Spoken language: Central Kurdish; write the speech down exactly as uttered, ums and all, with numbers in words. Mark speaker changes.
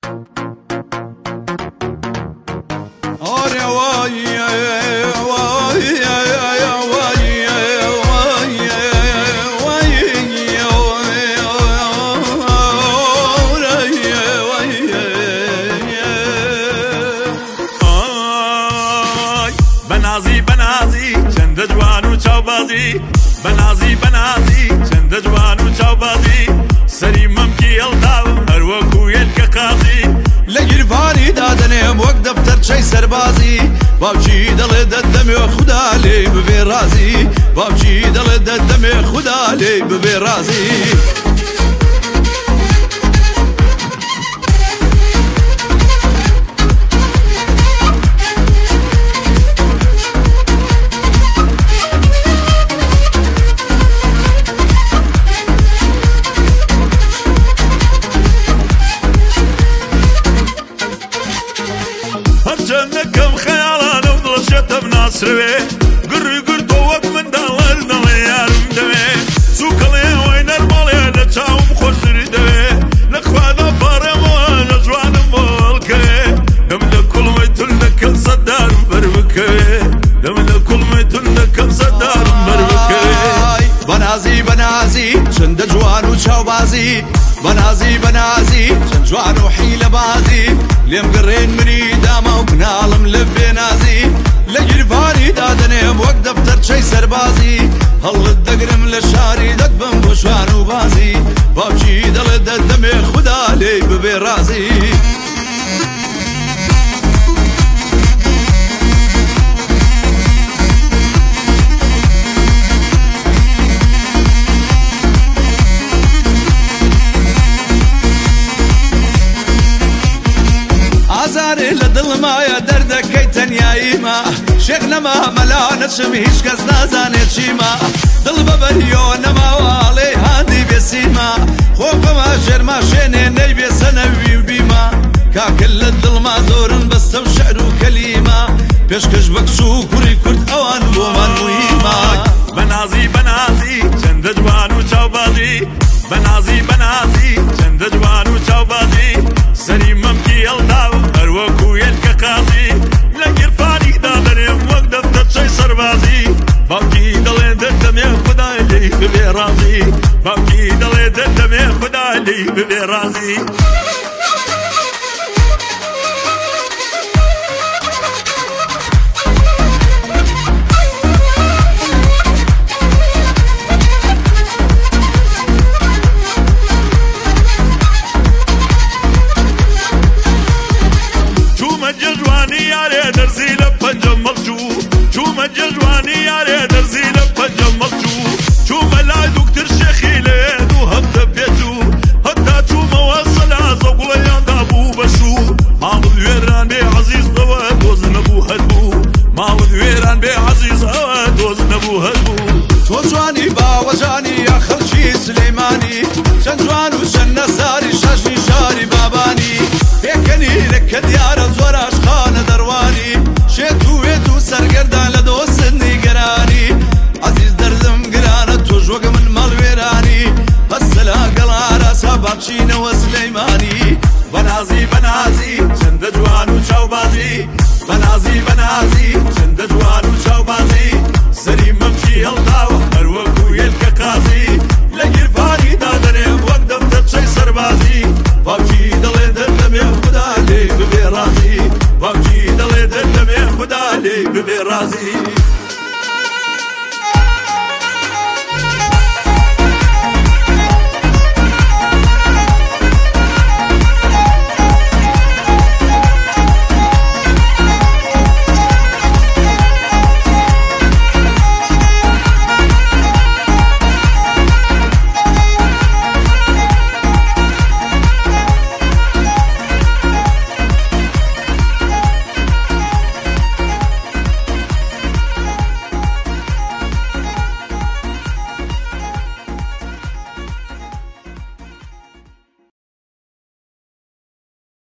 Speaker 1: بنازی بنازی چند جوان و چاوبازی بنازی بنازی چند جوان و چاوبازی سری ممکی الداو هر وەکو یەکە قازی
Speaker 2: لە گیرفانی دادەنێم وەک دەفتەر چەی سەربازی باوکی دەڵێ دەدەمێ خودا لێی ببێ رازی باوکی دەڵێ دەدەمێ خودا لێی ببێ رازی
Speaker 1: جنكم خيالنا وضلشتها بناصروي قري قرطو وقت من دالر داليارم دوي سوكالي وين ارمالي لتشاوم خوشري دوي نخفى ذا بارمو نجوان مولكي دم لكل ميتون لكل صدار بربكي دم لكل ميتون لكل صدار بربكي
Speaker 2: بنازي بنازي چند جوان و چاوبازي بنازي بنازي چند جوان و حيلة بازي لێم گەڕێن منی داما و بناڵم لە بێنازی لە گیرفانی دادەنێم وەک دەفتەر چەی سەربازی هەڵت دەگرم لە شاری دەتبم بۆ شوان و بازی باوکی دەڵێ دەدەمێ خودا لێی ببێ رازی ئازارێ لە دڵمایە دەردەکەی تەنیاییمە شێخ نەما مەلا نەچم هیچ کەس نازانێت چیمە دڵ بەبەریۆ نەماواڵێ هاندی بێسیمە خۆپەما ژێرما شوێنێ نەیبێ سەنەوی و بیمە کاکل لە دڵما زۆرن بەستە و شەعر و کەلیمە پێشکەش بەکس و کوڕی کورد ئەوان بۆمان موهیمە
Speaker 1: بنازی بنازی چەندە جوان و چاوبازی بنازی بنازی چەندە جوان و چاوبازی سەری مەمکی هەڵداو هەر وەکو یەکە قازی لە گیرفانی دادەنێم وەک دەفتەر چەی سەربازی باوکی دەڵێ دەدەمێ خودا لێی ببێ رازی باوکی دەڵێ دەدەمێ خودا لێی ببێ رازی درزي لبنجم ملجو شو مججواني يا درزي لبنجم ملجو شو ملا دكتور شيخي لين وهبت بيتو حتى شو موصل زوق ليان دابو بشو ما ودويران بي عزيز ضوا دوز نبو هدبو ما ودويران بي عزيز ضوا دوز نبو هدبو
Speaker 2: توجواني باوجاني يا خلشي سليماني شنجوان وشن نساري شاشني شاري باباني بيكني لك ديار زوراش خان درواني شيتو ويتو سرگردان لدوسني قراني عزيز دردم قرانة توجوك من مالويراني السلا قلارا سابابشينا وسليماني بنازي بنازي چند جوان و چاوبازي بنازي بنازي چند جوان و چاوبازي سري ممشي هەڵداو هەر وەکو یەکە قازی لە گیرفانی دادەنێم وەک دەفتەر چەی سەربازی باوکی دەڵێ دەدەمێ خودا لێی ببێ رازی باوکی دەڵێ دەدەمێ خودا لێی ببێ رازی